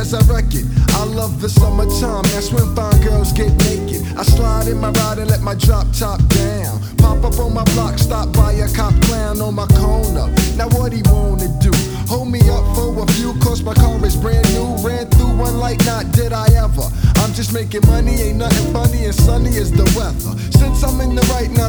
as I wreck it. I love the summertime, that's when fine girls get naked. I slide in my ride and let my drop top down. Pop up on my block, stop by a cop clown on my corner. Now what he wanna do? Hold me up for a few, cause my car is brand new. Ran through one like not did I ever. I'm just making money, ain't nothing funny, and sunny as the weather. Since I'm in the right now,